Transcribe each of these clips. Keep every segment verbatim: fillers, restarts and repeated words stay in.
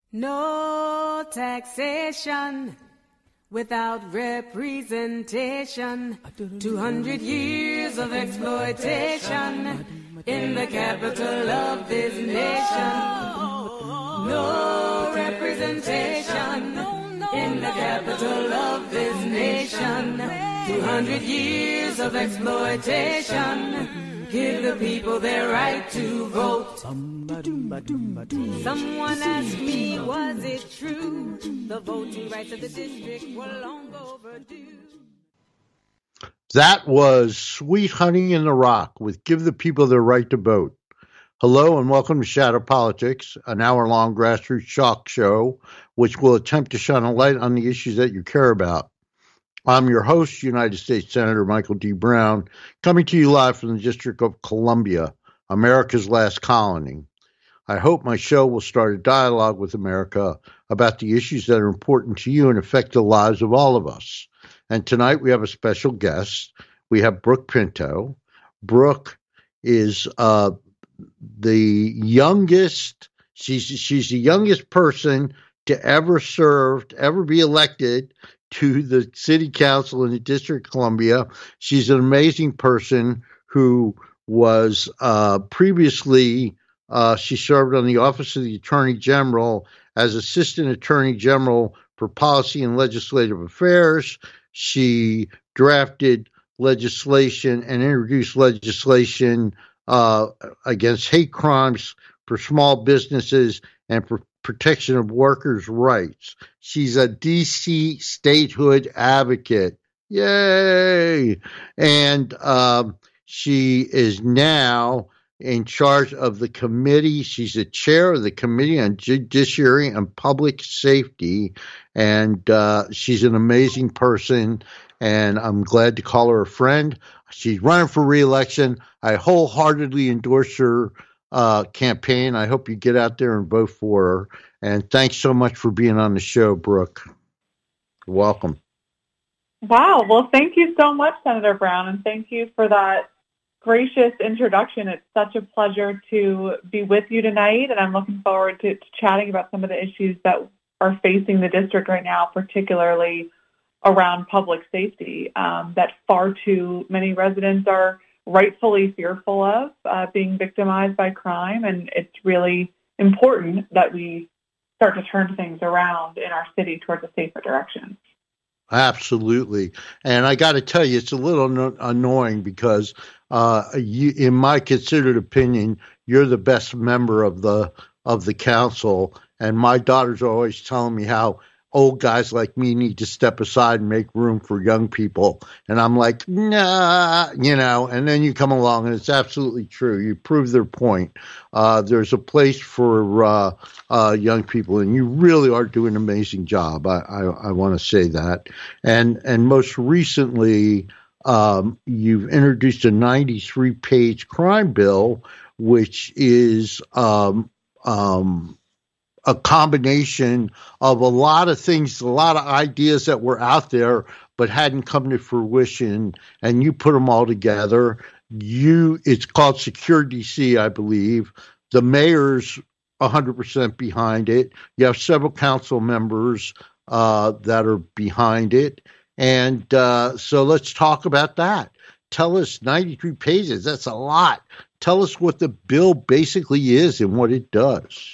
No taxation without representation. Two hundred years of exploitation in the capital of this nation. No representation in the capital of this nation. Two hundred years of exploitation. Give the people their right to vote. Someone asked me, was it true? The voting rights of the district were long overdue. That was Sweet Honey in the Rock with Give the People Their Right to Vote. Hello and welcome to Shadow Politics, an hour-long grassroots shock show which will attempt to shine a light on the issues that you care about. I'm your host, United States Senator Michael D. Brown, coming to you live from the District of Columbia, America's last colony. I hope my show will start a dialogue with America about the issues that are important to you and affect the lives of all of us. And tonight we have a special guest. We have Brooke Pinto. Brooke is uh, the youngest, she's, she's the youngest person to ever serve, to ever be elected to the city council in the District of Columbia. She's an amazing person who was uh, previously, uh, she served on the Office of the Attorney General as Assistant Attorney General for Policy and Legislative Affairs. She drafted legislation and introduced legislation uh, against hate crimes for small businesses and for protection of workers' rights. She's a D C statehood advocate. Yay! And um, she is now in charge of the committee. She's the chair of the Committee on Judiciary and Public Safety. And uh, she's an amazing person. And I'm glad to call her a friend. She's running for re-election. I wholeheartedly endorse her Uh, campaign. I hope you get out there and vote for her. And thanks so much for being on the show, Brooke. You're welcome. Wow. Well, thank you so much, Senator Brown, and thank you for that gracious introduction. It's such a pleasure to be with you tonight, and I'm looking forward to, to chatting about some of the issues that are facing the district right now, particularly around public safety, um, that far too many residents are rightfully fearful of uh, being victimized by crime, and it's really important that we start to turn things around in our city towards a safer direction. Absolutely. And I got to tell you, it's a little no- annoying because uh, you, in my considered opinion, you're the best member of the of the council, and my daughters are always telling me how old guys like me need to step aside and make room for young people. And I'm like, nah, you know, and then you come along and it's absolutely true. You prove their point. Uh, there's a place for uh, uh, young people, and you really are doing an amazing job. I, I, I want to say that. And, and most recently, um, you've introduced a ninety-three page crime bill, which is, um, um, a combination of a lot of things, a lot of ideas that were out there but hadn't come to fruition, and you put them all together. You, it's called Secure D C, I believe. The mayor's one hundred percent behind it. You have several council members uh, that are behind it. And uh, so let's talk about that. Tell us, ninety-three pages, that's a lot. Tell us what the bill basically is and what it does.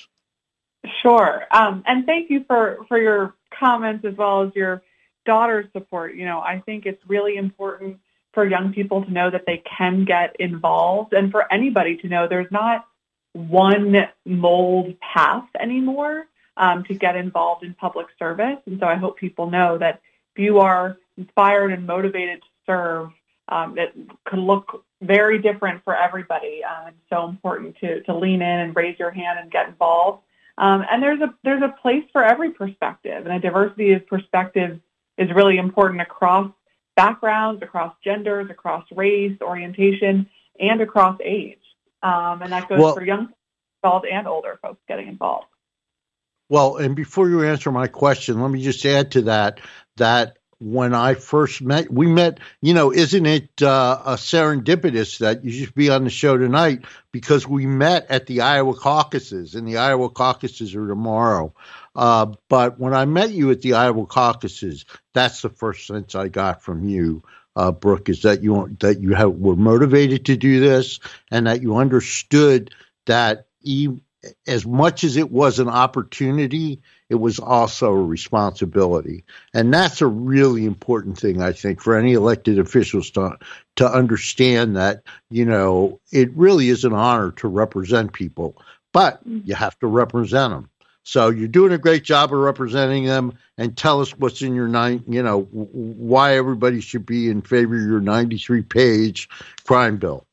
Sure. Um, and thank you for, for your comments as well as your daughter's support. You know, I think it's really important for young people to know that they can get involved, and for anybody to know there's not one mold path anymore um, to get involved in public service. And so I hope people know that if you are inspired and motivated to serve, um, it could look very different for everybody. Um, it's so important to, to lean in and raise your hand and get involved. Um, and there's a there's a place for every perspective, and a diversity of perspectives is really important across backgrounds, across genders, across race, orientation, and across age. Um, and that goes well, for young people and older folks getting involved. Well, and before you answer my question, let me just add to that that when I first met, we met, you know, isn't it uh, a serendipitous that you should be on the show tonight because we met at the Iowa caucuses, and the Iowa caucuses are tomorrow. Uh, but when I met you at the Iowa caucuses, that's the first sense I got from you, uh, Brooke, is that you that you have, were motivated to do this and that you understood that even, as much as it was an opportunity, it was also a responsibility. And that's a really important thing, I think, for any elected officials to, to understand that, you know, it really is an honor to represent people, but you have to represent them. So you're doing a great job of representing them, and tell us what's in your nine, you know, why everybody should be in favor of your ninety-three page crime bill.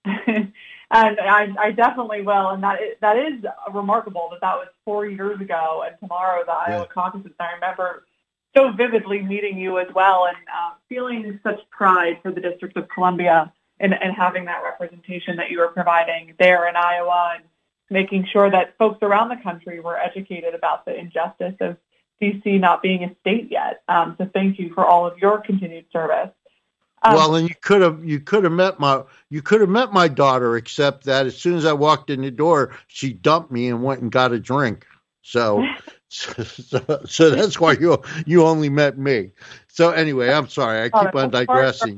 And I, I definitely will, and that is, that is remarkable that that was four years ago, and tomorrow the Iowa yeah. caucuses. I remember so vividly meeting you as well, and uh, feeling such pride for the District of Columbia and, and having that representation that you were providing there in Iowa, and making sure that folks around the country were educated about the injustice of D C not being a state yet. Um, so thank you for all of your continued service. Um, well, and you could have you could have met my you could have met my daughter, except that as soon as I walked in the door, she dumped me and went and got a drink. So, so, so that's why you you only met me. So anyway, I'm sorry, I keep on digressing.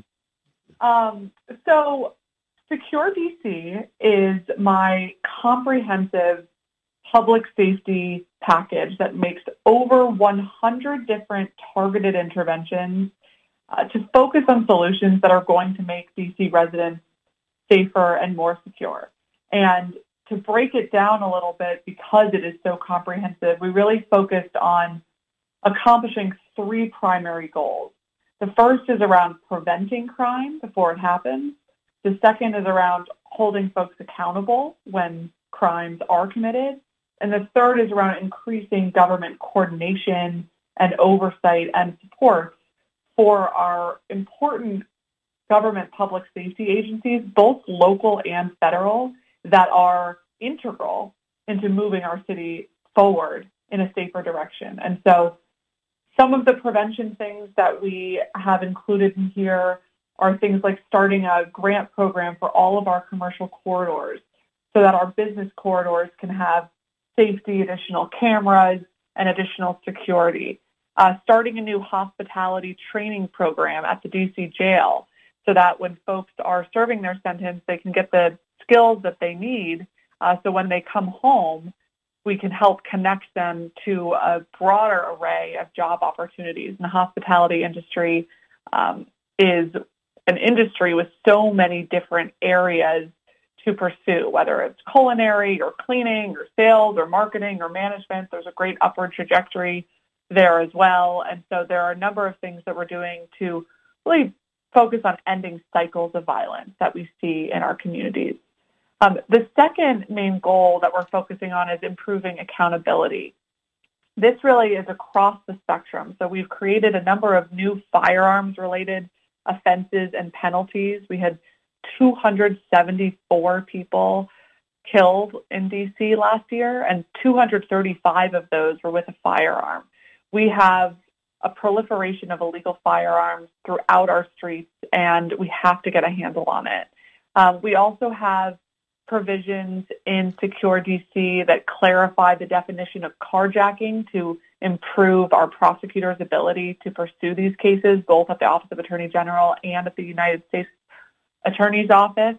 Um, so, Secure D C is my comprehensive public safety package that makes over one hundred different targeted interventions Uh, to focus on solutions that are going to make D C residents safer and more secure. And to break it down a little bit, because it is so comprehensive, we really focused on accomplishing three primary goals. The first is around preventing crime before it happens. The second is around holding folks accountable when crimes are committed. And the third is around increasing government coordination and oversight and support for our important government public safety agencies, both local and federal, that are integral into moving our city forward in a safer direction. And so some of the prevention things that we have included in here are things like starting a grant program for all of our commercial corridors so that our business corridors can have safety, additional cameras, and additional security. Uh, starting a new hospitality training program at the D C jail so that when folks are serving their sentence, they can get the skills that they need. Uh, so when they come home, we can help connect them to a broader array of job opportunities. And the hospitality industry um, is an industry with so many different areas to pursue, whether it's culinary or cleaning or sales or marketing or management. There's a great upward trajectory there as well. And so there are a number of things that we're doing to really focus on ending cycles of violence that we see in our communities. Um, the second main goal that we're focusing on is improving accountability. This really is across the spectrum. So we've created a number of new firearms-related offenses and penalties. We had two hundred seventy-four people killed in D C last year, and two hundred thirty-five of those were with a firearm. We have a proliferation of illegal firearms throughout our streets, and we have to get a handle on it. Um, we also have provisions in Secure D C that clarify the definition of carjacking to improve our prosecutors' ability to pursue these cases, both at the Office of Attorney General and at the United States Attorney's Office,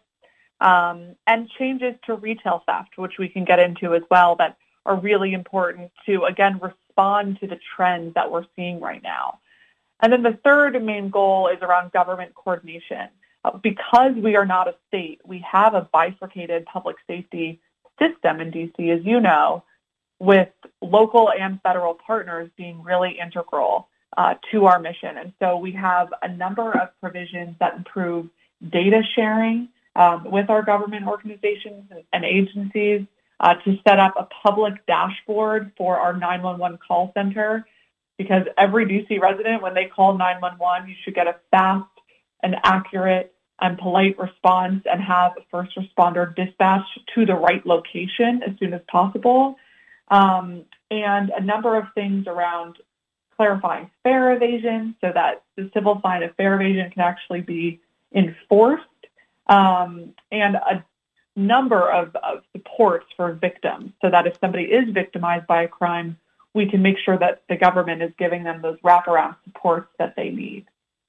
um, and changes to retail theft, which we can get into as well, that are really important to, again, respond to the trends that we're seeing right now. And then the third main goal is around government coordination. Uh, because we are not a state, we have a bifurcated public safety system in D C, as you know, with local and federal partners being really integral uh, to our mission. And so we have a number of provisions that improve data sharing um, with our government organizations and, and agencies, Uh, to set up a public dashboard for our nine one one call center, because every D C resident, when they call nine one one, you should get a fast and accurate and polite response and have a first responder dispatch to the right location as soon as possible. Um, and a number of things around clarifying fare evasion so that the civil fine of fare evasion can actually be enforced, um, and a number of, of supports for victims so that if somebody is victimized by a crime, we can make sure that the government is giving them those wraparound supports that they need.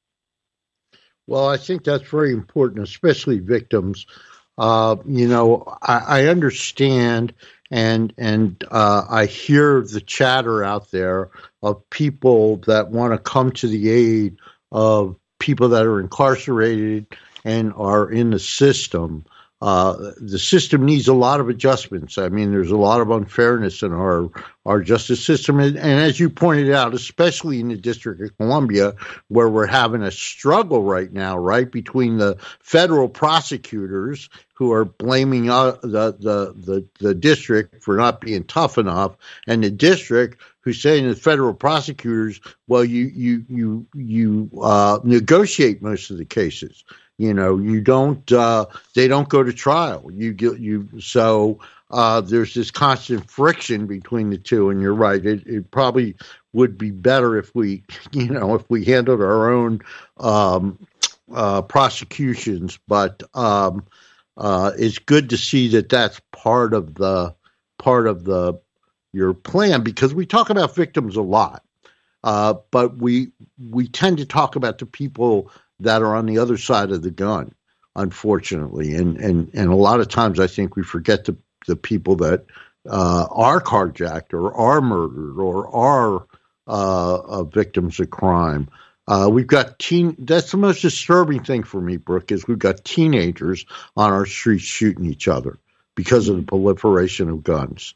Well, I think that's very important, especially victims. Uh, you know, I, I understand and and uh, I hear the chatter out there of people that want to come to the aid of people that are incarcerated and are in the system. Uh, the system needs a lot of adjustments. I mean, there's a lot of unfairness in our our justice system. And, and as you pointed out, especially in the District of Columbia, where we're having a struggle right now, right, between the federal prosecutors who are blaming uh, the, the, the, the district for not being tough enough, and the district who's saying to the federal prosecutors, well, you, you, you, you uh, negotiate most of the cases. You know, you don't, uh, they don't go to trial. You get, you, so, uh, there's this constant friction between the two. And you're right. It, it probably would be better if we, you know, if we handled our own, um, uh, prosecutions. But, um, uh, it's good to see that that's part of the, part of the, your plan, because we talk about victims a lot. Uh, but we, we tend to talk about the people that are on the other side of the gun, unfortunately. And, and, and a lot of times I think we forget the, the people that uh, are carjacked or are murdered or are uh, uh, victims of crime. Uh, we've got teen. That's the most disturbing thing for me, Brooke, is we've got teenagers on our streets shooting each other because of the proliferation of guns.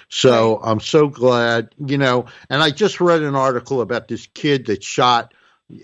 So I'm so glad, you know, and I just read an article about this kid that shot.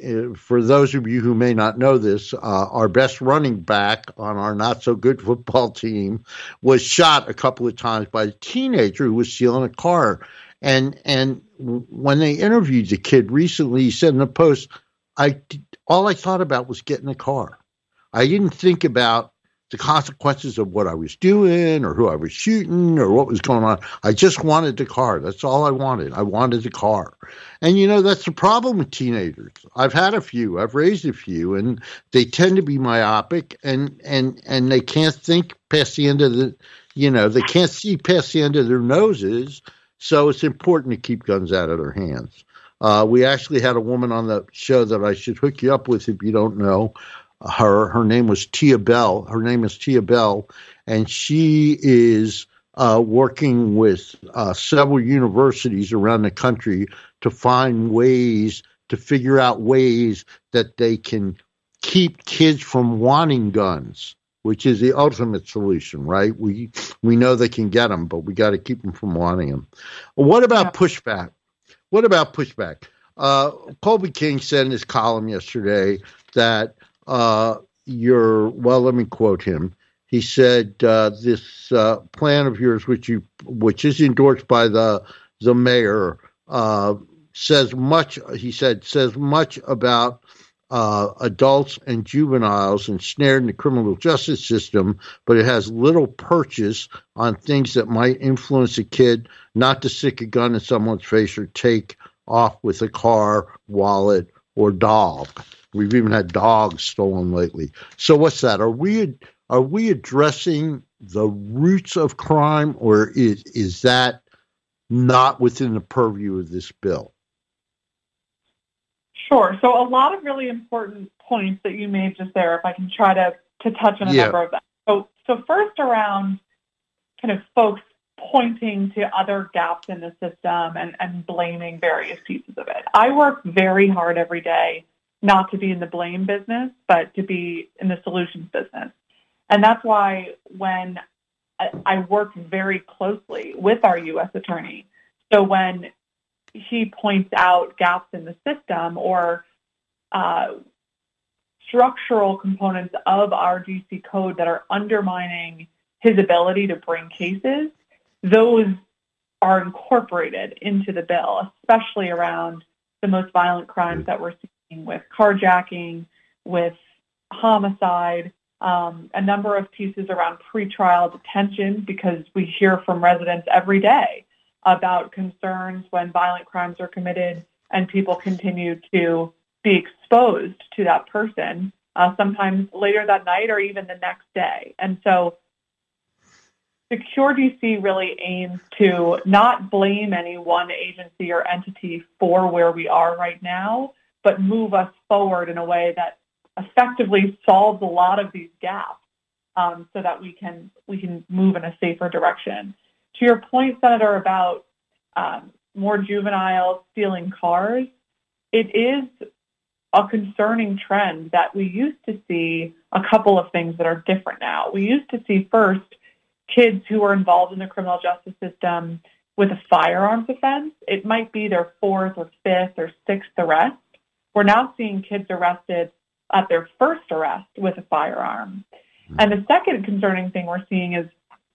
For those of you who may not know this, uh, our best running back on our not-so-good football team was shot a couple of times by a teenager who was stealing a car. And and when they interviewed the kid recently, he said in the post, "I all I thought about was getting a car. I didn't think about the consequences of what I was doing or who I was shooting or what was going on. I just wanted the car. That's all I wanted. I wanted the car." And, you know, that's the problem with teenagers. I've had a few. I've raised a few, and they tend to be myopic, and, and, and they can't think past the end of the, you know, they can't see past the end of their noses. So it's important to keep guns out of their hands. Uh, we actually had a woman on the show that I should hook you up with if you don't know. Her her name was Tia Bell. Her name is Tia Bell, and she is uh, working with uh, several universities around the country to find ways to figure out ways that they can keep kids from wanting guns, which is the ultimate solution, right? We we know they can get them, but we got to keep them from wanting them. What about yeah. pushback? What about pushback? Uh, Colby King said in his column yesterday that Uh, your, well, let me quote him. He said, uh, this uh, plan of yours, which you, which is endorsed by the the mayor, uh, says much, he said, says much about uh, adults and juveniles ensnared in the criminal justice system, but it has little purchase on things that might influence a kid not to stick a gun in someone's face or take off with a car, wallet, or dog. We've even had dogs stolen lately. So what's that? Are we are we addressing the roots of crime, or is is that not within the purview of this bill? Sure. So a lot of really important points that you made just there, if I can try to, to touch on a yeah. number of them. So, so first around kind of folks pointing to other gaps in the system and, and blaming various pieces of it. I work very hard every day not to be in the blame business, but to be in the solutions business. And that's why when I, I work very closely with our U S attorney, so when he points out gaps in the system or uh, structural components of our D C code that are undermining his ability to bring cases, those are incorporated into the bill, especially around the most violent crimes that we're seeing with carjacking, with homicide, um, a number of pieces around pretrial detention, because we hear from residents every day about concerns when violent crimes are committed and people continue to be exposed to that person, uh, sometimes later that night or even the next day. And so Secure D C really aims to not blame any one agency or entity for where we are right now, but move us forward in a way that effectively solves a lot of these gaps, um, so that we can we can move in a safer direction. To your point, Senator, about um, more juveniles stealing cars, it is a concerning trend that we used to see a couple of things that are different now. We used to see first kids who are involved in the criminal justice system with a firearms offense. It might be their fourth or fifth or sixth arrest. We're now seeing kids arrested at their first arrest with a firearm. And the second concerning thing we're seeing is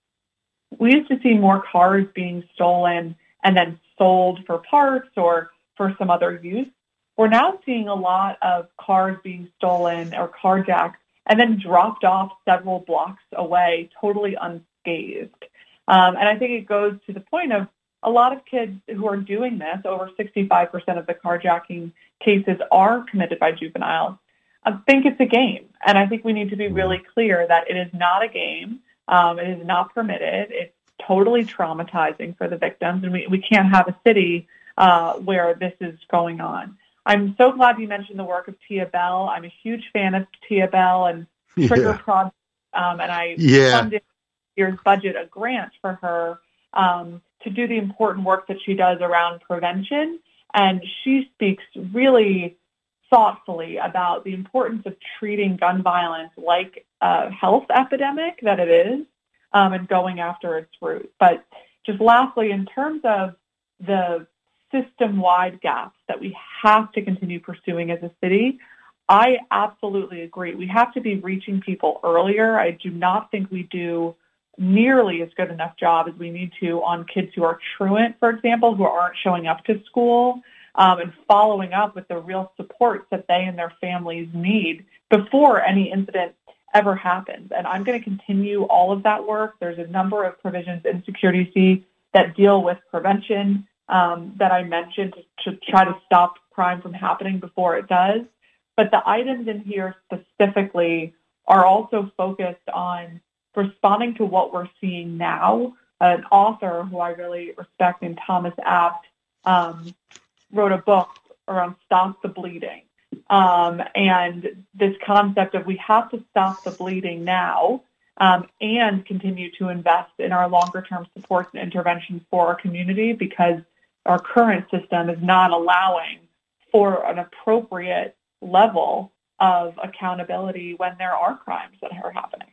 we used to see more cars being stolen and then sold for parts or for some other use. We're now seeing a lot of cars being stolen or carjacked and then dropped off several blocks away, totally unscathed. Um, and I think it goes to the point of a lot of kids who are doing this, over sixty-five percent of the carjacking cases are committed by juveniles. I think it's a game. And I think we need to be really clear that it is not a game. Um, it is not permitted. It's totally traumatizing for the victims. And we, we can't have a city uh, where this is going on. I'm so glad you mentioned the work of Tia Bell. I'm a huge fan of Tia Bell and Trigger yeah. Project. Um, and I yeah. funded year's budget a grant for her um, to do the important work that she does around prevention. And she speaks really thoughtfully about the importance of treating gun violence like a health epidemic that it is, um, and going after its roots. But just lastly, in terms of the system-wide gaps that we have to continue pursuing as a city, I absolutely agree. We have to be reaching people earlier. I do not think we do nearly as good enough job as we need to on kids who are truant, for example, who aren't showing up to school, um, and following up with the real supports that they and their families need before any incident ever happens. And I'm going to continue all of that work. There's a number of provisions in Secure D C that deal with prevention um, that I mentioned to, to try to stop crime from happening before it does. But the items in here specifically are also focused on responding to what we're seeing now. An author who I really respect named Thomas Abt um, wrote a book around Stop the Bleeding. Um, and this concept of we have to stop the bleeding now um, and continue to invest in our longer-term supports and interventions for our community, because our current system is not allowing for an appropriate level of accountability when there are crimes that are happening.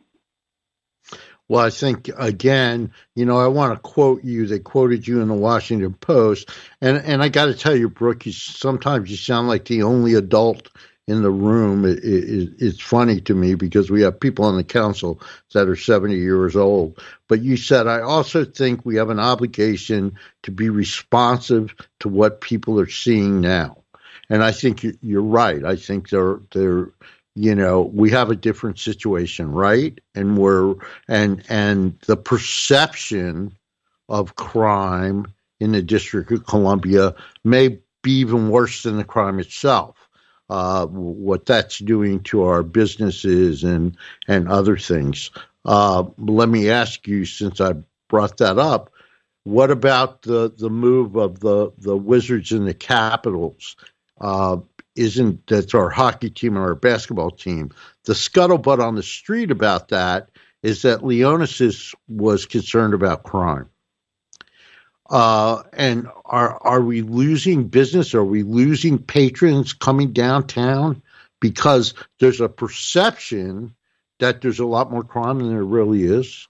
Well, I think, again, you know, I want to quote you. They quoted you in the Washington Post. And and I got to tell you, Brooke, you, sometimes you sound like the only adult in the room. It, it, it's funny to me because we have people on the council that are seventy years old. But you said, I also think we have an obligation to be responsive to what people are seeing now. And I think you're right. I think they're they're. You know, we have a different situation, right? And we're and and the perception of crime in the District of Columbia may be even worse than the crime itself. Uh, what that's doing to our businesses and and other things. Uh, let me ask you, since I brought that up, what about the the move of the the Wizards and the Capitals? Uh, Isn't that's our hockey team and our basketball team. The scuttlebutt on the street about that is that Leonis was concerned about crime. Uh, and are are we losing business? Are we losing patrons coming downtown because there's a perception that there's a lot more crime than there really is?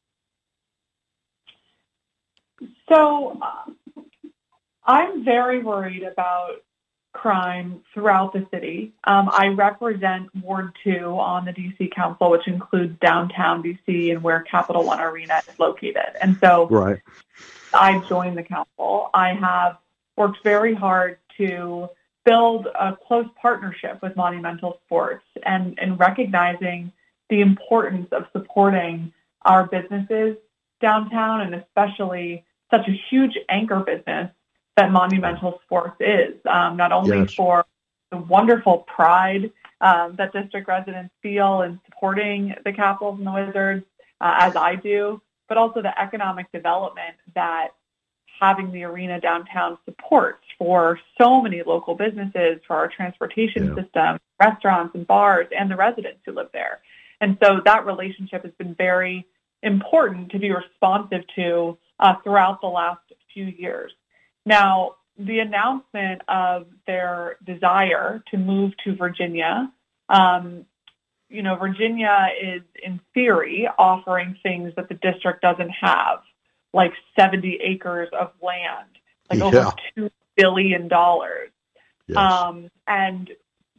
So uh, I'm very worried about crime throughout the city. Um, I represent Ward two on the D C Council, which includes downtown D C and where Capital One Arena is located. And so right. I joined the council. I have worked very hard to build a close partnership with Monumental Sports and, and recognizing the importance of supporting our businesses downtown, and especially such a huge anchor business that Monumental Sports is, um, not only Yes. for the wonderful pride um, that district residents feel in supporting the Capitals and the Wizards, uh, as I do, but also the economic development that having the arena downtown supports for so many local businesses, for our transportation Yeah. system, restaurants and bars, and the residents who live there. And so that relationship has been very important to be responsive to uh, throughout the last few years. Now, the announcement of their desire to move to Virginia, um, you know, Virginia is, in theory, offering things that the district doesn't have, like seventy acres of land, like Yeah. over two billion dollars. Yes. Um, and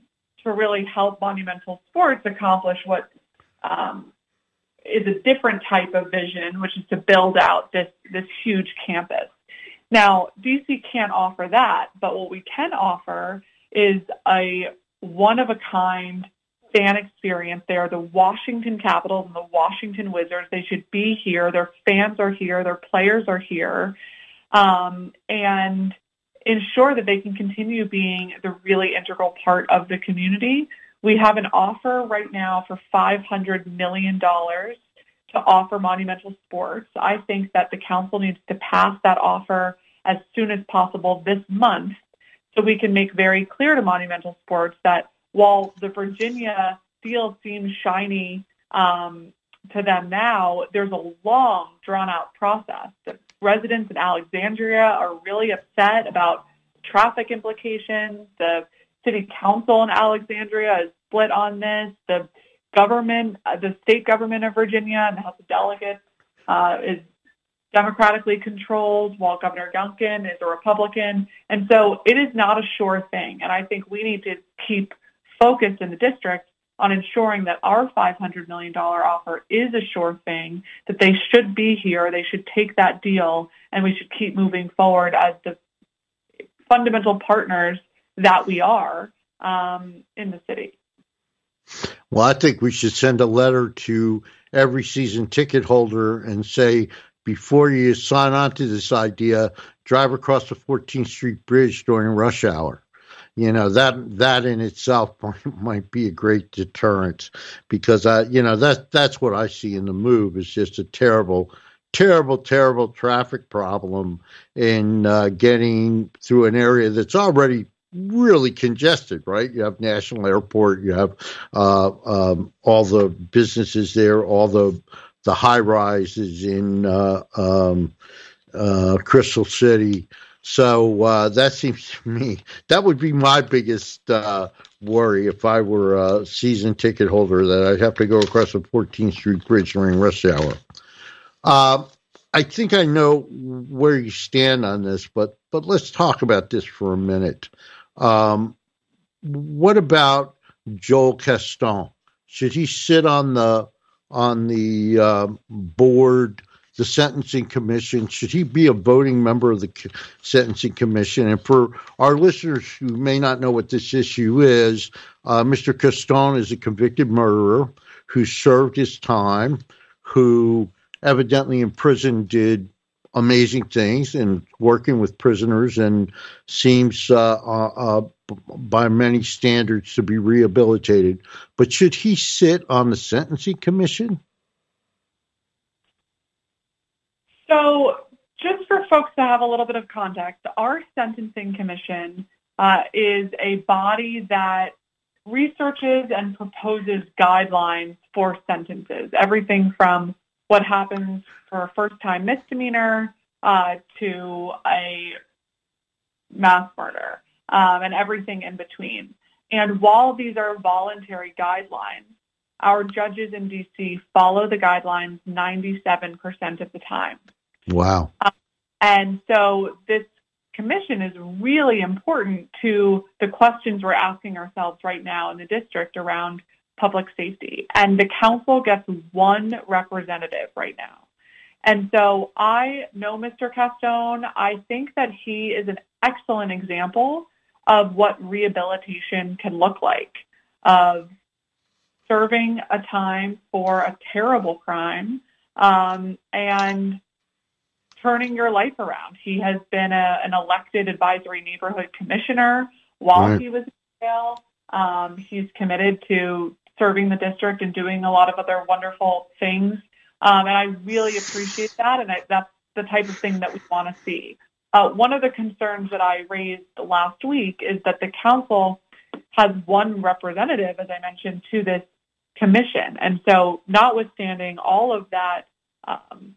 to really help Monumental Sports accomplish what um, is a different type of vision, which is to build out this, this huge campus. Now, D C can't offer that, but what we can offer is a one-of-a-kind fan experience. They are the Washington Capitals and the Washington Wizards. They should be here. Their fans are here. Their players are here. Um, and ensure that they can continue being the really integral part of the community. We have an offer right now for five hundred million dollars to offer Monumental Sports. I think that the council needs to pass that offer as soon as possible this month so we can make very clear to Monumental Sports that while the Virginia field seems shiny um, to them now, there's a long, drawn-out process. The residents in Alexandria are really upset about traffic implications. The city council in Alexandria is split on this. The government, uh, the state government of Virginia and the House of Delegates uh, is democratically controlled, while Governor Youngkin is a Republican. And so it is not a sure thing. And I think we need to keep focused in the district on ensuring that our five hundred million dollars offer is a sure thing, that they should be here, they should take that deal, and we should keep moving forward as the fundamental partners that we are um, in the city. Well, I think we should send a letter to every season ticket holder and say, before you sign on to this idea, drive across the fourteenth Street Bridge during rush hour. You know, that that in itself might, might be a great deterrent, because, I, you know, that, that's what I see in the move is just a terrible, terrible, terrible traffic problem in uh, getting through an area that's already really congested, right? You have National Airport, you have uh, um, all the businesses there, all the the high rises in uh, um, uh, Crystal City. So uh, that seems to me, that would be my biggest uh, worry if I were a season ticket holder, that I'd have to go across the fourteenth Street Bridge during rush hour. Uh, I think I know where you stand on this, but but let's talk about this for a minute. Um, what about Joel Caston? Should he sit on the on the uh, board, the Sentencing Commission? Should he be a voting member of the Sentencing Commission? And for our listeners who may not know what this issue is, uh, Mister Caston is a convicted murderer who served his time, who evidently in prison did amazing things and working with prisoners, and seems uh, uh, uh, by many standards to be rehabilitated. But should he sit on the Sentencing Commission? So just for folks to have a little bit of context, our Sentencing Commission uh, is a body that researches and proposes guidelines for sentences, everything from what happens for a first-time misdemeanor uh, to a mass murder, um, and everything in between. And while these are voluntary guidelines, our judges in D C follow the guidelines ninety-seven percent of the time. Wow. Um, and so this commission is really important to the questions we're asking ourselves right now in the district around public safety. And the council gets one representative right now. And so I know Mister Caston. I think that he is an excellent example of what rehabilitation can look like, of serving a time for a terrible crime um, and turning your life around. He has been a, an elected advisory neighborhood commissioner while right. he was in jail. Um, he's committed to serving the district and doing a lot of other wonderful things. Um, and I really appreciate that. And I, that's the type of thing that we want to see. Uh, one of the concerns that I raised last week is that the council has one representative, as I mentioned, to this commission. And so notwithstanding all of that um,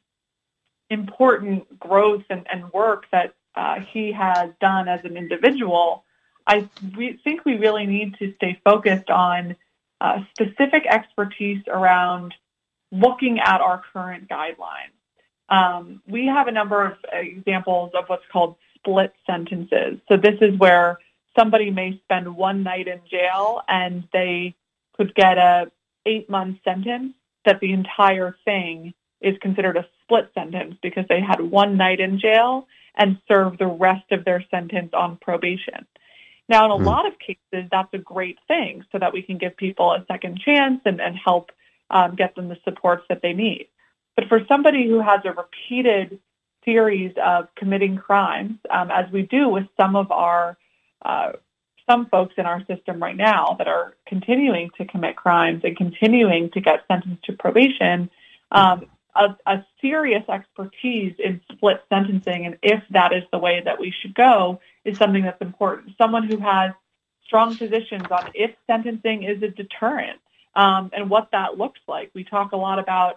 important growth and, and work that uh, he has done as an individual, I we think we really need to stay focused on uh, specific expertise around looking at our current guidelines. Um, we have a number of examples of what's called split sentences. So this is where somebody may spend one night in jail and they could get a eight-month sentence, that the entire thing is considered a split sentence because they had one night in jail and served the rest of their sentence on probation. Now, in a mm. lot of cases, that's a great thing so that we can give people a second chance and, and help um, get them the supports that they need. But for somebody who has a repeated series of committing crimes, um, as we do with some of our, uh, some folks in our system right now that are continuing to commit crimes and continuing to get sentenced to probation, um, a, a serious expertise in split sentencing, and if that is the way that we should go, is something that's important. Someone who has strong positions on if sentencing is a deterrent um, and what that looks like. We talk a lot about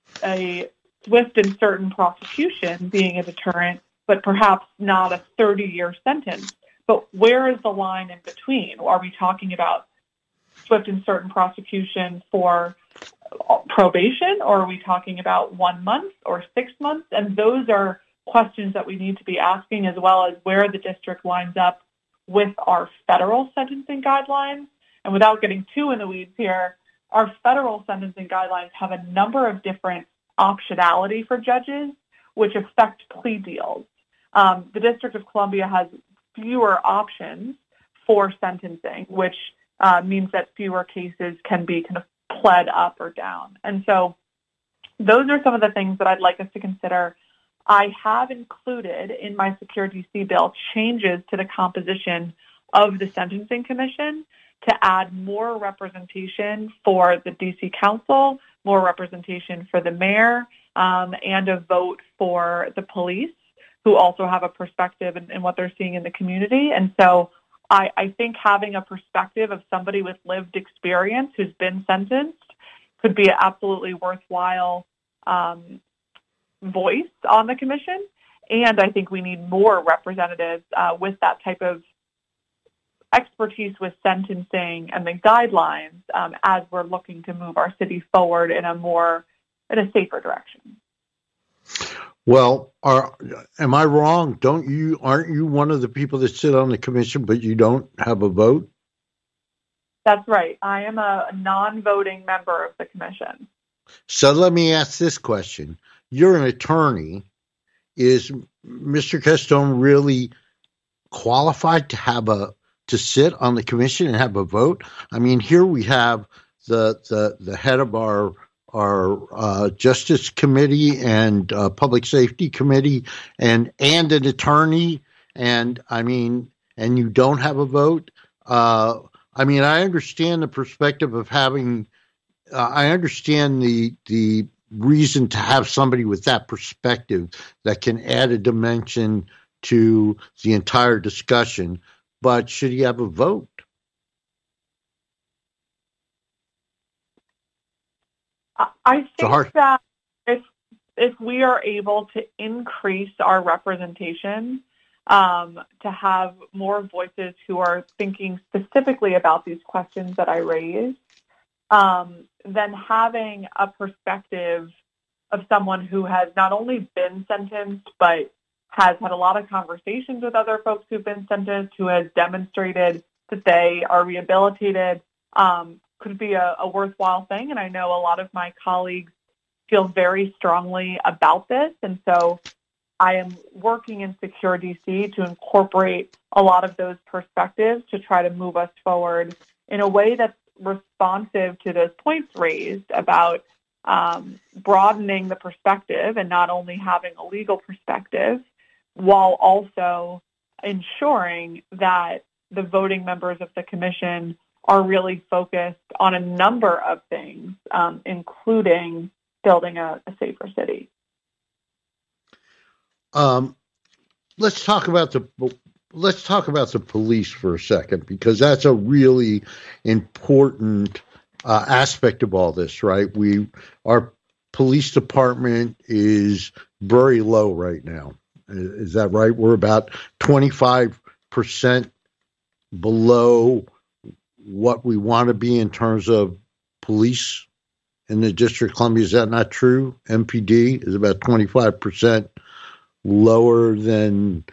a swift and certain prosecution being a deterrent, but perhaps not a thirty-year sentence. But where is the line in between? Are we talking about swift and certain prosecution for probation, or are we talking about one month or six months? And those are questions that we need to be asking, as well as where the district lines up with our federal sentencing guidelines. And without getting too in the weeds here, our federal sentencing guidelines have a number of different optionality for judges, which affect plea deals. Um, the District of Columbia has fewer options for sentencing, which uh, means that fewer cases can be kind of pled up or down. And so those are some of the things that I'd like us to consider. I have included in my Secure D C bill changes to the composition of the Sentencing Commission to add more representation for the D C Council, more representation for the mayor, um, and a vote for the police, who also have a perspective in, in what they're seeing in the community. And so I, I think having a perspective of somebody with lived experience who's been sentenced could be an absolutely worthwhile um, voice on the commission. And I think we need more representatives uh, with that type of expertise with sentencing and the guidelines um, as we're looking to move our city forward in a more, in a safer direction. Well, are, am I wrong? Don't you, aren't you one of the people that sit on the commission, but you don't have a vote? That's right. I am a non-voting member of the commission. So let me ask this question. You're an attorney. Is Mister Castone really qualified to have a, to sit on the commission and have a vote? I mean, here we have the, the, the head of our our uh, Justice Committee and uh, Public Safety Committee, and and an attorney, and I mean, and you don't have a vote. Uh, I mean, I understand the perspective of having. Uh, I understand the the reason to have somebody with that perspective that can add a dimension to the entire discussion. But should he have a vote? I think that if if we are able to increase our representation, um, to have more voices who are thinking specifically about these questions that I raised, um, then having a perspective of someone who has not only been sentenced, but has had a lot of conversations with other folks who've been sentenced, who has demonstrated that they are rehabilitated, um, could be a, a worthwhile thing. And I know a lot of my colleagues feel very strongly about this. And so I am working in Secure D C to incorporate a lot of those perspectives to try to move us forward in a way that's responsive to those points raised about um, broadening the perspective and not only having a legal perspective, while also ensuring that the voting members of the commission are really focused on a number of things, um, including building a, a safer city. Um, let's talk about the let's talk about the police for a second, because that's a really important uh, aspect of all this, right? We our police department is very low right now. Is that right? We're about twenty-five percent below what we want to be in terms of police in the District of Columbia. Is that not true? M P D is about twenty-five percent lower than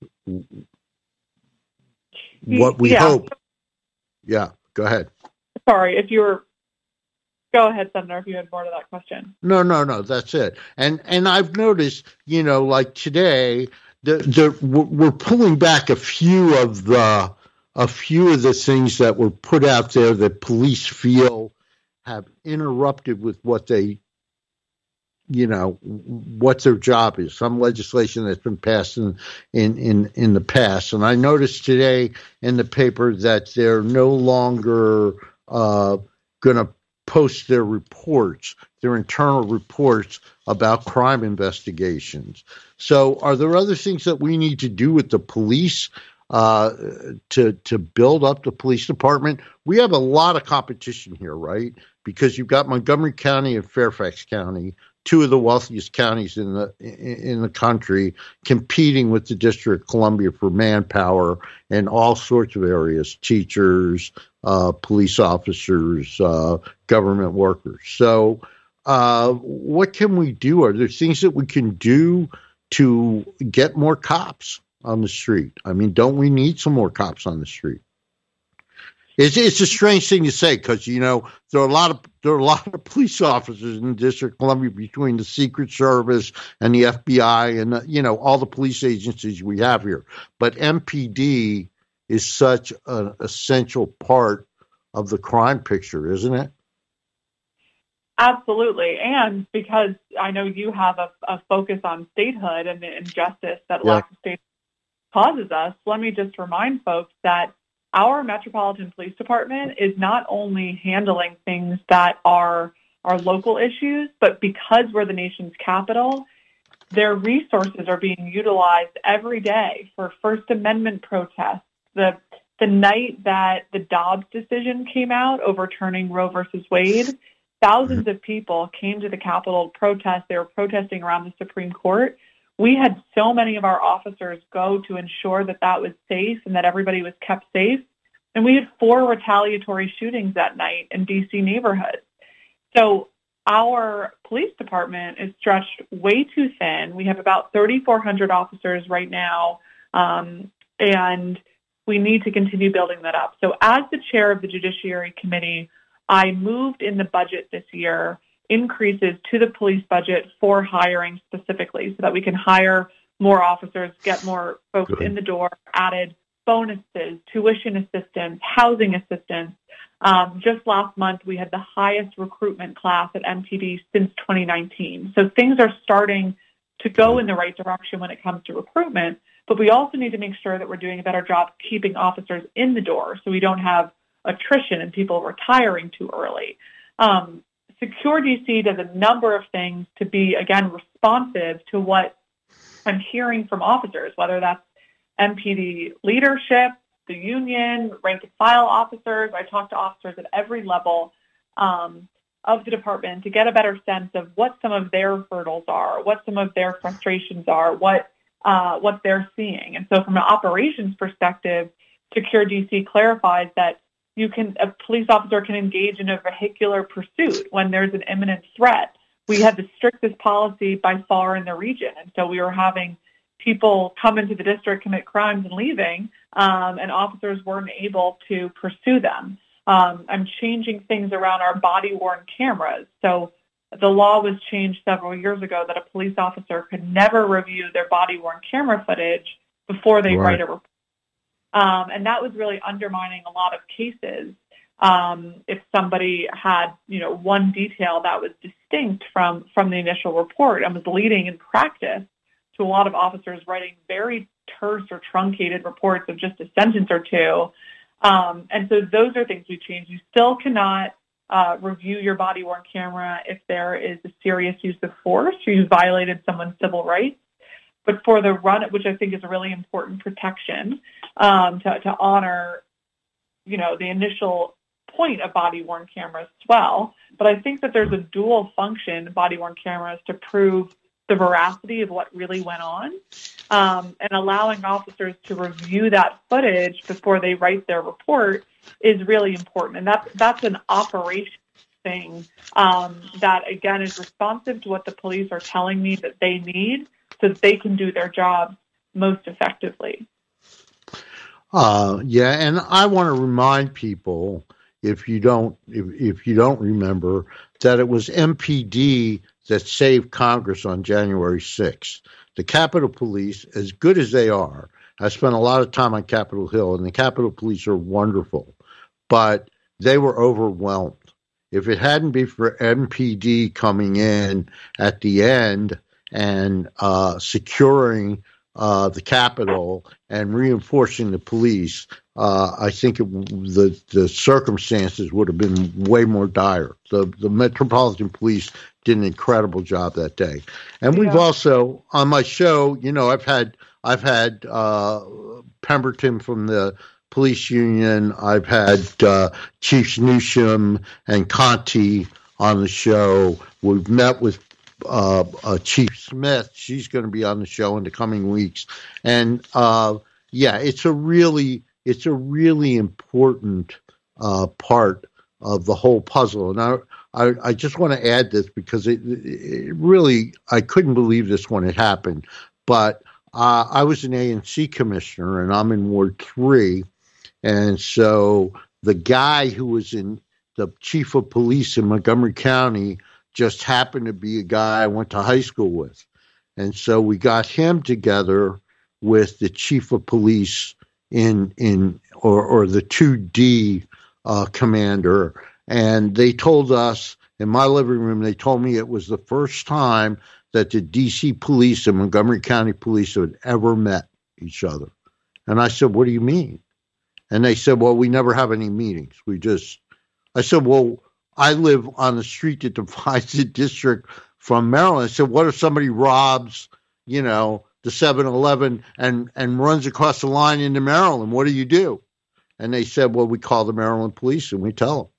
what we yeah. hope. Yeah, go ahead. Sorry, if you were, go ahead, Senator, if you had more to that question. No, no, no, that's it. And and I've noticed, you know, like today, the the we're pulling back a few of the a few of the things that were put out there that police feel have interrupted with what they, you know, what their job is. Some legislation that's been passed in, in, in, in the past. And I noticed today in the paper that they're no longer uh, going to post their reports, their internal reports about crime investigations. So are there other things that we need to do with the police uh, to, to build up the police department? We have a lot of competition here, right? Because you've got Montgomery County and Fairfax County, two of the wealthiest counties in the in the country, competing with the District of Columbia for manpower in all sorts of areas: teachers, uh, police officers, uh, government workers. So, uh, what can we do? Are there things that we can do to get more cops on the street? I mean, don't we need some more cops on the street? It's it's a strange thing to say, because, you know, there are a lot of there are a lot of police officers in the District of Columbia, between the Secret Service and the F B I and the, you know, all the police agencies we have here. But M P D is such an essential part of the crime picture, isn't it? Absolutely, and because I know you have a, a focus on statehood and the injustice that yeah. lack of state causes us, let me just remind folks that our Metropolitan Police Department is not only handling things that are our local issues, but because we're the nation's capital, their resources are being utilized every day for First Amendment protests. The the night that the Dobbs decision came out overturning Roe versus Wade, thousands of people came to the Capitol to protest. They were protesting around the Supreme Court. We had so many of our officers go to ensure that that was safe and that everybody was kept safe. And we had four retaliatory shootings that night in D C neighborhoods. So our police department is stretched way too thin. We have about thirty-four hundred officers right now, um, and we need to continue building that up. So as the chair of the Judiciary Committee, I moved in the budget this year increases to the police budget for hiring specifically, so that we can hire more officers, get more folks Good. in the door, added bonuses, tuition assistance, housing assistance. Um, just last month, we had the highest recruitment class at M P D since twenty nineteen. So things are starting to go in the right direction when it comes to recruitment, but we also need to make sure that we're doing a better job keeping officers in the door so we don't have attrition and people retiring too early. Um, Secure D C does a number of things to be, again, responsive to what I'm hearing from officers, whether that's M P D leadership, the union, rank and file officers. I talk to officers at every level um, of the department to get a better sense of what some of their hurdles are, what some of their frustrations are, what uh, what they're seeing. And so from an operations perspective, Secure D C clarifies that you can a police officer can engage in a vehicular pursuit when there's an imminent threat. We had the strictest policy by far in the region, and so we were having people come into the district, commit crimes, and leaving, um, and officers weren't able to pursue them. Um, I'm changing things around our body-worn cameras. So the law was changed several years ago that a police officer could never review their body-worn camera footage before they right. write a report. Um, and that was really undermining a lot of cases. um, if somebody had, you know, one detail that was distinct from, from the initial report and was leading in practice to a lot of officers writing very terse or truncated reports of just a sentence or two. Um, and so those are things we changed. You still cannot uh, review your body-worn camera if there is a serious use of force or you violated someone's civil rights. But for the run, which I think is a really important protection um, to, to honor, you know, the initial point of body-worn cameras as well. But I think that there's a dual function body-worn cameras to prove the veracity of what really went on, um, and allowing officers to review that footage before they write their report is really important. And that's, that's an operation thing um, that, again, is responsive to what the police are telling me that they need so that they can do their job most effectively. Uh, yeah, and I want to remind people, if you don't, if, if you don't remember, that it was M P D that saved Congress on January sixth. The Capitol Police, as good as they are, I spent a lot of time on Capitol Hill, and the Capitol Police are wonderful, but they were overwhelmed. If it hadn't been for M P D coming in at the end and uh, securing uh, the Capitol and reinforcing the police, uh, I think it, the the circumstances would have been way more dire. The the Metropolitan Police did an incredible job that day, and we've Yeah. also on my show, you know, I've had I've had uh, Pemberton from the police union, I've had uh, Chiefs Newsham and Conti on the show. We've met with uh, uh, Chief Smith. She's going to be on the show in the coming weeks, and uh, yeah, it's a really it's a really important uh, part of the whole puzzle. And I, I, I just want to add this because it, it really, I couldn't believe this when it happened. But uh, I was an A N C commissioner, and I'm in Ward three. And so the guy who was in the chief of police in Montgomery County just happened to be a guy I went to high school with. And so we got him together with the chief of police in in or, or the two D uh, commander, and they told us in my living room, they told me it was the first time that the D C police and Montgomery County police had ever met each other. And I said, what do you mean? And they said, well, we never have any meetings. We just, I said, well, I live on the street that divides the district from Maryland. I said, what if somebody robs, you know, the seven eleven and, and runs across the line into Maryland? What do you do? And they said, well, we call the Maryland police and we tell them.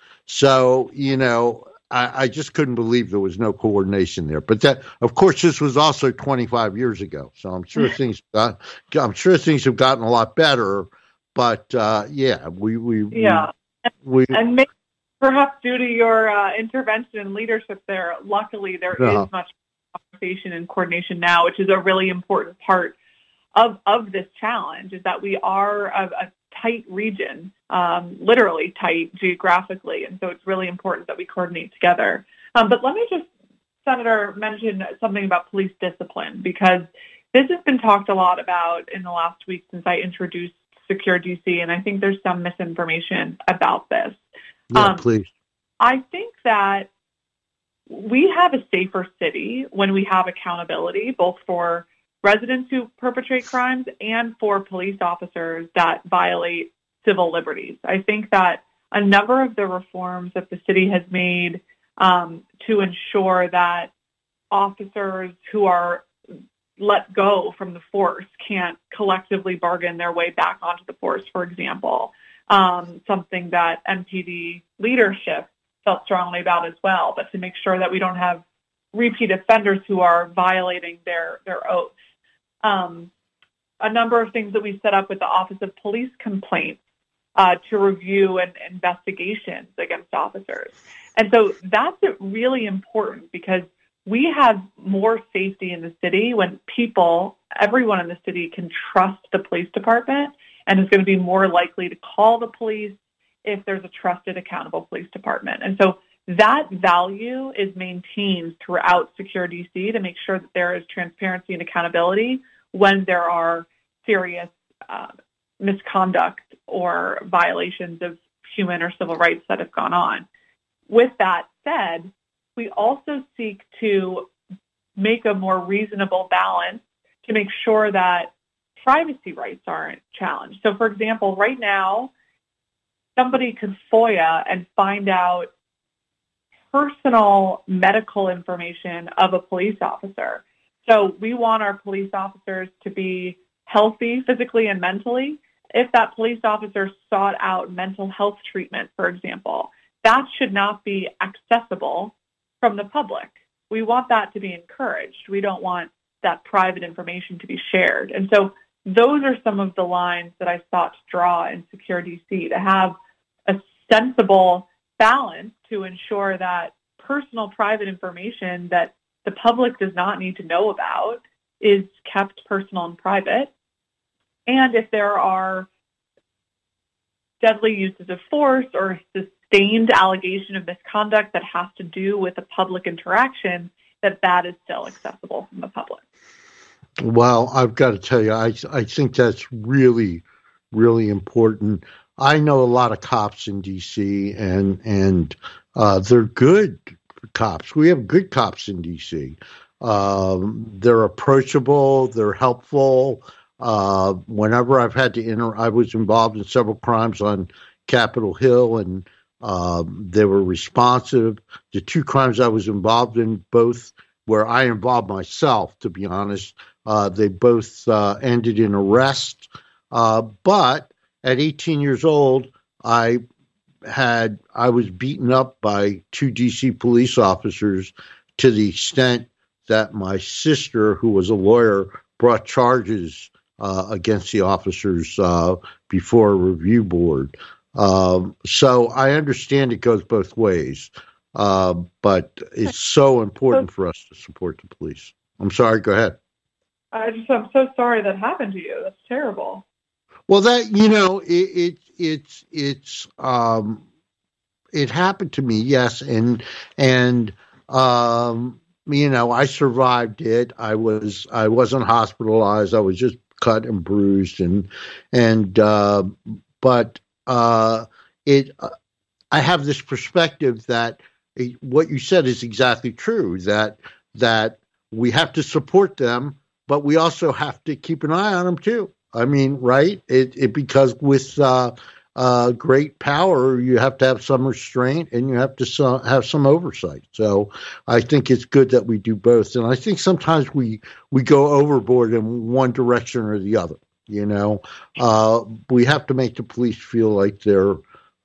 So, you know, I, I just couldn't believe there was no coordination there. But that, of course, this was also twenty-five years ago. So I'm sure things got, I'm sure things have gotten a lot better. But uh, yeah, we we Yeah. we, we And maybe perhaps due to your uh, intervention and leadership there, luckily there Uh-huh. is much conversation and coordination now, which is a really important part of, of this challenge, is that we are a, a tight region, um, literally tight geographically. And so it's really important that we coordinate together. Um, but let me just, Senator, mention something about police discipline, because this has been talked a lot about in the last week since I introduced Secure D C, and I think there's some misinformation about this. yeah, um, please. I think that we have a safer city when we have accountability, both for residents who perpetrate crimes and for police officers that violate civil liberties. I think that a number of the reforms that the city has made um, to ensure that officers who are let go from the force can't collectively bargain their way back onto the force, for example, um, something that M P D leadership felt strongly about as well, but to make sure that we don't have repeat offenders who are violating their, their oaths. Um, a number of things that we set up with the Office of Police Complaints uh, to review and investigations against officers. And so that's really important, because we have more safety in the city when people, everyone in the city, can trust the police department and is going to be more likely to call the police if there's a trusted, accountable police department. And so that value is maintained throughout Secure D C to make sure that there is transparency and accountability when there are serious uh, misconduct or violations of human or civil rights that have gone on. With that said, we also seek to make a more reasonable balance to make sure that privacy rights aren't challenged. So, for example, right now, somebody could FOIA and find out personal medical information of a police officer. So we want our police officers to be healthy physically and mentally. If that police officer sought out mental health treatment, for example, that should not be accessible from the public. We want that to be encouraged. We don't want that private information to be shared. And so those are some of the lines that I sought to draw in Secure D C, to have a sensible balance to ensure that personal private information that the public does not need to know about is kept personal and private. And if there are deadly uses of force or sustained allegation of misconduct that has to do with a public interaction, that that is still accessible from the public. Well, I've got to tell you, I, I think that's really, really important. I know a lot of cops in D C, and and uh, they're good cops. We have good cops in D C. Um, they're approachable. They're helpful. Uh, whenever I've had to inter, I was involved in several crimes on Capitol Hill, and um, they were responsive. The two crimes I was involved in, both where I involved myself, to be honest, uh, they both uh, ended in arrest. Uh, but at eighteen years old, I had I was beaten up by two D C police officers to the extent that my sister, who was a lawyer, brought charges uh, against the officers uh, before a review board. Um, so I understand it goes both ways, uh, but it's so important for us to support the police. I'm sorry. Go ahead. I just I'm so sorry that happened to you. That's terrible. Well, that, you know, it, it it's it's um, it happened to me, yes, and and um, you know, I survived it. I was I wasn't hospitalized. I was just cut and bruised, and and uh, but uh, it. Uh, I have this perspective that it, what you said is exactly true. That that we have to support them, but we also have to keep an eye on them too. I mean, right? It, it because with uh, uh, great power, you have to have some restraint and you have to so, have some oversight. So I think it's good that we do both. And I think sometimes we we go overboard in one direction or the other. You know, uh, we have to make the police feel like they're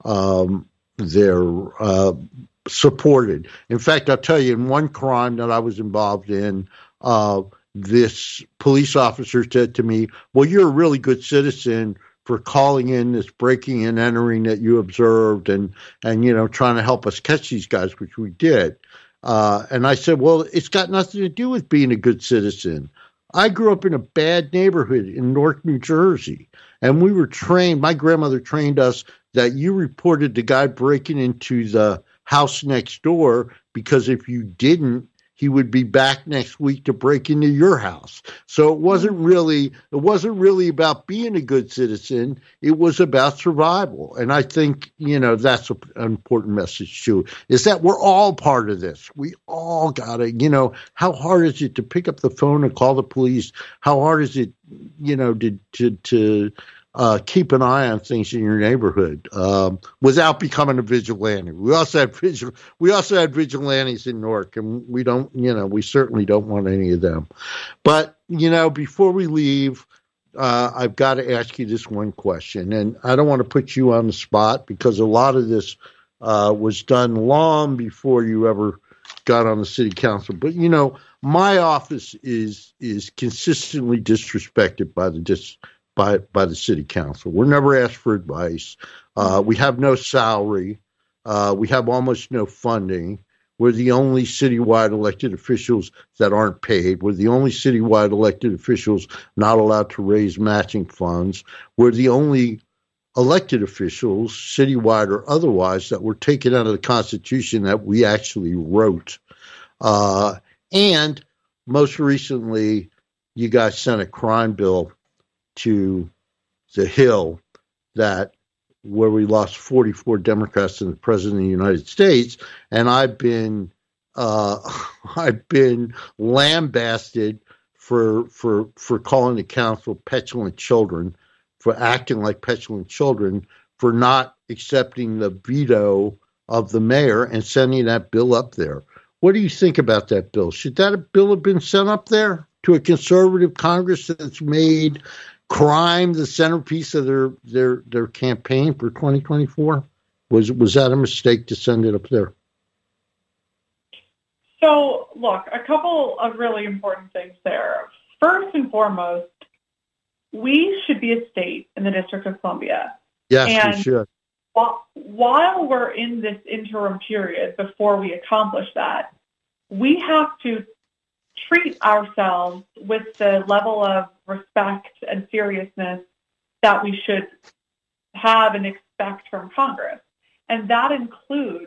um, they're uh, supported. In fact, I'll tell you, in one crime that I was involved in, uh, this police officer said to me, well, you're a really good citizen for calling in this breaking and entering that you observed and, and you know, trying to help us catch these guys, which we did. Uh, and I said, well, it's got nothing to do with being a good citizen. I grew up in a bad neighborhood in Newark, New Jersey, and we were trained, my grandmother trained us that you reported the guy breaking into the house next door, because if you didn't, he would be back next week to break into your house. So it wasn't really, it wasn't really about being a good citizen. It was about survival. And I think, you know, that's a, an important message too, is that we're all part of this. We all got to, you know, how hard is it to pick up the phone and call the police? How hard is it, you know, to, to, to, Uh, keep an eye on things in your neighborhood um, without becoming a vigilante. We also had vigil- we also had vigilantes in Newark, and we don't, you know, we certainly don't want any of them. But you know, before we leave, uh, I've got to ask you this one question, and I don't want to put you on the spot because a lot of this uh, was done long before you ever got on the city council. But you know, my office is is consistently disrespected by the dis. By, by the city council. We're never asked for advice. Uh, we have no salary. Uh, we have almost no funding. We're the only citywide elected officials that aren't paid. We're the only citywide elected officials not allowed to raise matching funds. We're the only elected officials, citywide or otherwise, that were taken out of the Constitution that we actually wrote. Uh, and most recently, you guys sent a crime bill to the Hill that where we lost forty-four Democrats and the president of the United States, and I've been uh, I've been lambasted for for for calling the council petulant children, for acting like petulant children, for not accepting the veto of the mayor and sending that bill up there. What do you think about that bill? Should that bill have been sent up there to a conservative Congress that's made crime the centerpiece of their their their campaign for twenty twenty-four? Was was that a mistake to send it up there? So, look, a couple of really important things there. First and foremost, we should be a state in the District of Columbia. Yes, and we should. While, while we're in this interim period before we accomplish that, we have to treat ourselves with the level of respect and seriousness that we should have and expect from Congress. And that includes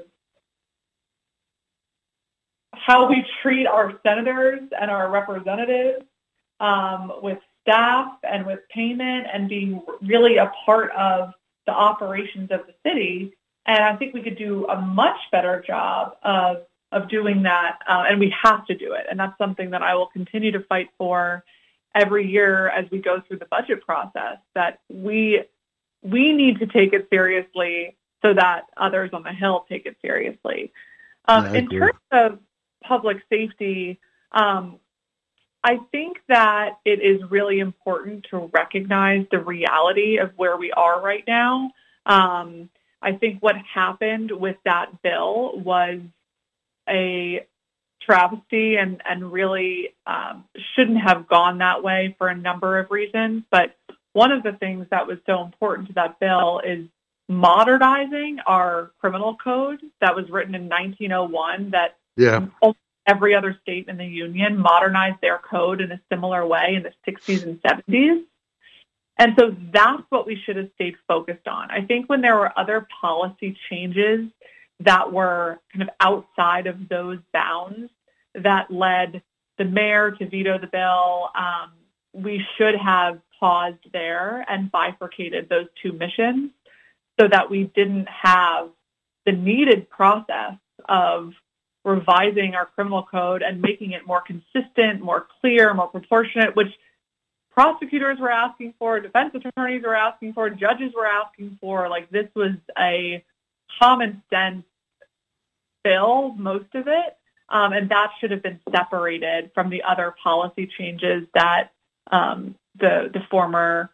how we treat our senators and our representatives, um, with staff and with payment, and being really a part of the operations of the city. And I think we could do a much better job of of doing that, uh, and we have to do it. And that's something that I will continue to fight for every year as we go through the budget process, that we we need to take it seriously so that others on the Hill take it seriously. Um, in terms of public safety, um, I think that it is really important to recognize the reality of where we are right now. Um, I think what happened with that bill was a travesty and, and really um, shouldn't have gone that way for a number of reasons. But one of the things that was so important to that bill is modernizing our criminal code that was written in nineteen oh one, that yeah. every other state in the union modernized their code in a similar way in the sixties and seventies. And so that's what we should have stayed focused on. I think when there were other policy changes that were kind of outside of those bounds that led the mayor to veto the bill, um, we should have paused there and bifurcated those two missions so that we didn't have the needed process of revising our criminal code and making it more consistent, more clear, more proportionate, which prosecutors were asking for, defense attorneys were asking for, judges were asking for. Like, this was a common sense bill, most of it, um, and that should have been separated from the other policy changes that um, the the former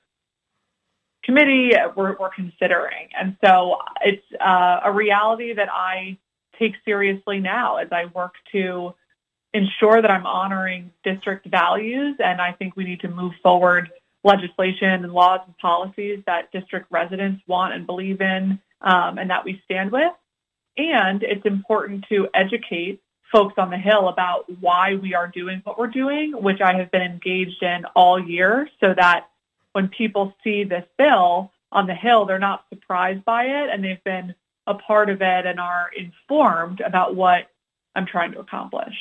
committee were, were considering. And so it's uh, a reality that I take seriously now as I work to ensure that I'm honoring district values, and I think we need to move forward legislation and laws and policies that district residents want and believe in, um, and that we stand with. And it's important to educate folks on the Hill about why we are doing what we're doing, which I have been engaged in all year, so that when people see this bill on the Hill, they're not surprised by it, and they've been a part of it and are informed about what I'm trying to accomplish.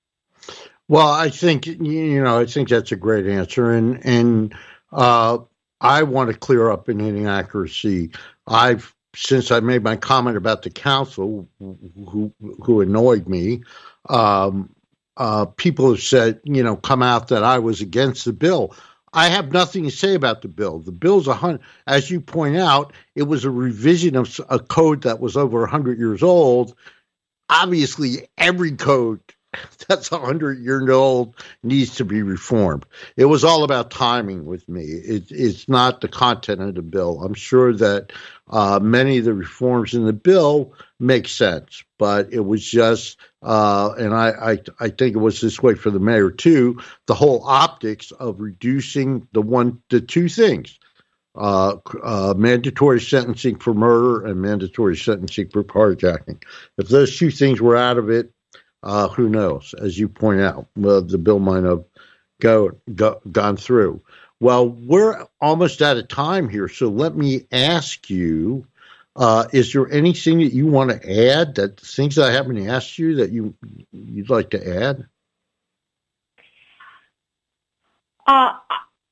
Well, I think, you know, I think that's a great answer. And, and uh, I want to clear up an inaccuracy. I've, since I made my comment about the council who, who annoyed me, um, uh, people have said, you know, come out that I was against the bill. I have nothing to say about the bill. The bill's a hundred, as you point out, it was a revision of a code that was over a hundred years old. Obviously, every code that's a hundred years old needs to be reformed. It was all about timing with me. It, it's not the content of the bill. I'm sure that uh, many of the reforms in the bill make sense, but it was just, uh, and I, I, I think it was this way for the mayor too, the whole optics of reducing the one, the two things, uh, uh, mandatory sentencing for murder and mandatory sentencing for carjacking. If those two things were out of it, Uh, who knows? As you point out, well, the bill might have go, go, gone through. Well, we're almost out of time here, so let me ask you, uh, is there anything that you want to add, that things that I haven't asked you that you, you'd like to add? Uh,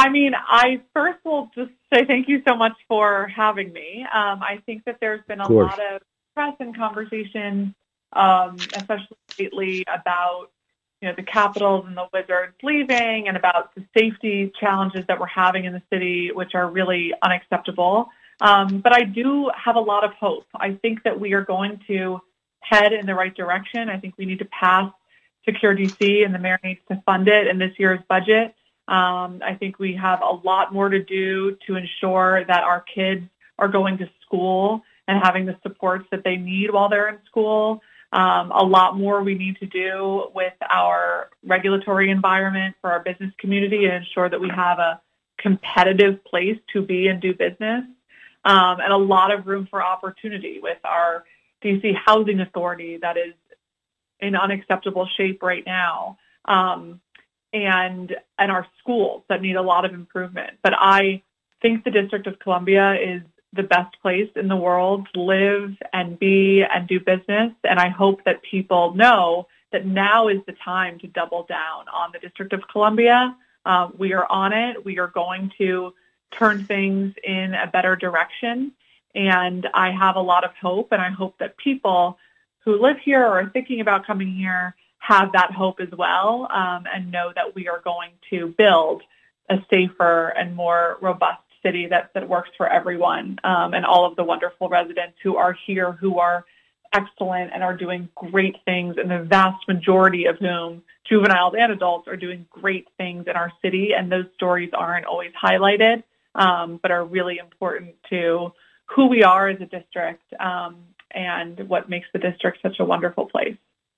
I mean, I first will just say thank you so much for having me. Um, I think that there's been a lot of press and conversation, um, especially lately, about you know the Capitals and the Wizards leaving, and about the safety challenges that we're having in the city, which are really unacceptable. Um, but I do have a lot of hope. I think that we are going to head in the right direction. I think we need to pass Secure D C, and the mayor needs to fund it in this year's budget. Um, I think we have a lot more to do to ensure that our kids are going to school and having the supports that they need while they're in school. Um, a lot more we need to do with our regulatory environment for our business community and ensure that we have a competitive place to be and do business. Um, and a lot of room for opportunity with our D C Housing Authority that is in unacceptable shape right now, um, and and our schools that need a lot of improvement. But I think the District of Columbia is the best place in the world to live and be and do business, and I hope that people know that now is the time to double down on the District of Columbia. Uh, we are on it. We are going to turn things in a better direction. And I have a lot of hope, and I hope that people who live here or are thinking about coming here have that hope as well, um, and know that we are going to build a safer and more robust city that, that works for everyone, um, and all of the wonderful residents who are here, who are excellent and are doing great things, and the vast majority of whom, juveniles and adults, are doing great things in our city, and those stories aren't always highlighted, um, but are really important to who we are as a district, um, and what makes the district such a wonderful place.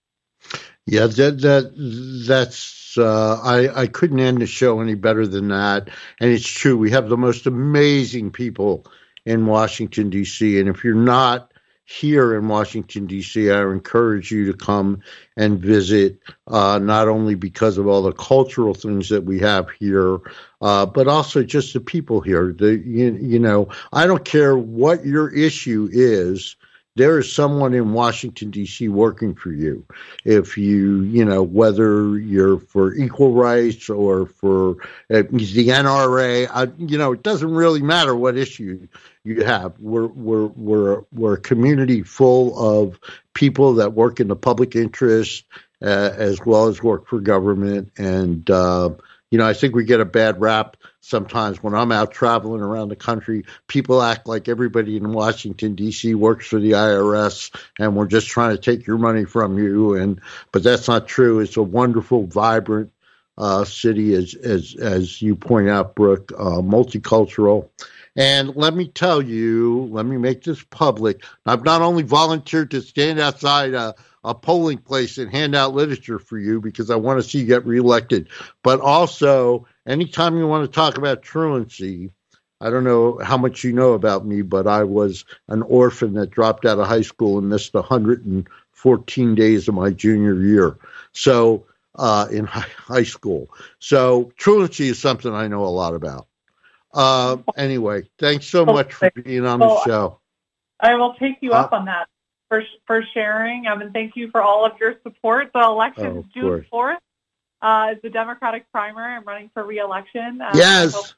Yeah, that that that's uh, I I couldn't end the show any better than that, and it's true. We have the most amazing people in Washington D C, and if you're not here in Washington D C, I encourage you to come and visit. Uh, not only because of all the cultural things that we have here, uh, but also just the people here. The you, you know, I don't care what your issue is. There is someone in Washington, D C working for you. If you, you know, whether you're for equal rights or for uh, the N R A, I, you know, it doesn't really matter what issue you have. We're, we're, we're, we're a community full of people that work in the public interest uh, as well as work for government. And, uh, you know, I think we get a bad rap sometimes when I'm out traveling around the country. People act like everybody in Washington, D C works for the I R S and we're just trying to take your money from you. And but that's not true. It's a wonderful, vibrant uh, city, as, as, as you point out, Brooke, uh, multicultural. And let me tell you, let me make this public. I've not only volunteered to stand outside a, a polling place and hand out literature for you because I want to see you get reelected, but also anytime you want to talk about truancy, I don't know how much you know about me, but I was an orphan that dropped out of high school and missed one hundred fourteen days of my junior year. So uh, in high, high school. So truancy is something I know a lot about. Uh, anyway, thanks so much for being on the show. I will take you uh, up on that for for sharing, um, and thank you for all of your support. The election is oh, June fourth. Uh, it's the Democratic primary. I'm running for re-election. Uh, yes.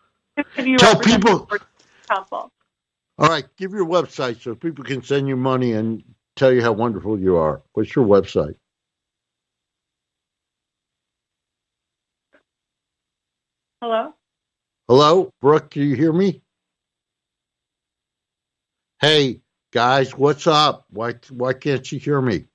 Tell people. Council. All right, give your website so people can send you money and tell you how wonderful you are. What's your website? Hello? Hello, Brooke, do you hear me? Hey, guys, what's up? Why why can't you hear me?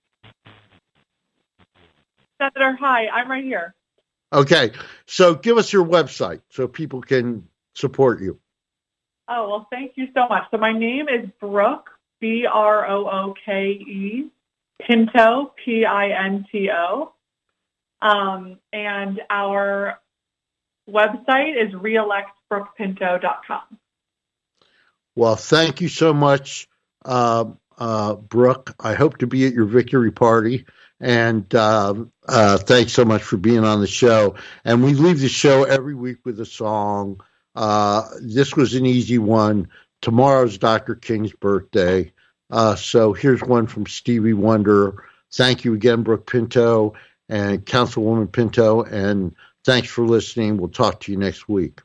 Senator, hi, I'm right here. Okay, so give us your website so people can support you. Oh, well, thank you so much. So my name is Brooke, B R O O K E, Pinto, P I N T O. Um, and our website is re elect brooke pinto dot com. Well, thank you so much, uh, uh, Brooke. I hope to be at your victory party. And uh, uh, thanks so much for being on the show. And we leave the show every week with a song. Uh, this was an easy one. Tomorrow's Doctor King's birthday. Uh, so here's one from Stevie Wonder. Thank you again, Brooke Pinto and Councilwoman Pinto. And Thanks for listening. We'll talk to you next week.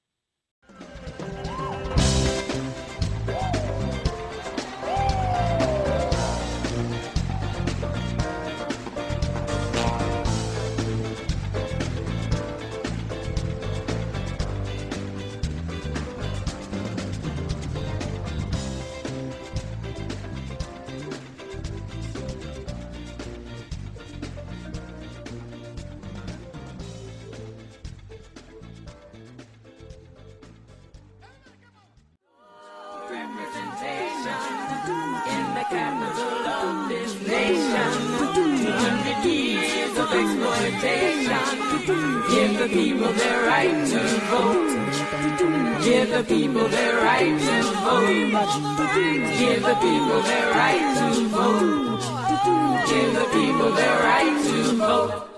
Give the people their right to vote. Give the people their right to vote. Give the people their right to vote. Give the people their right to vote.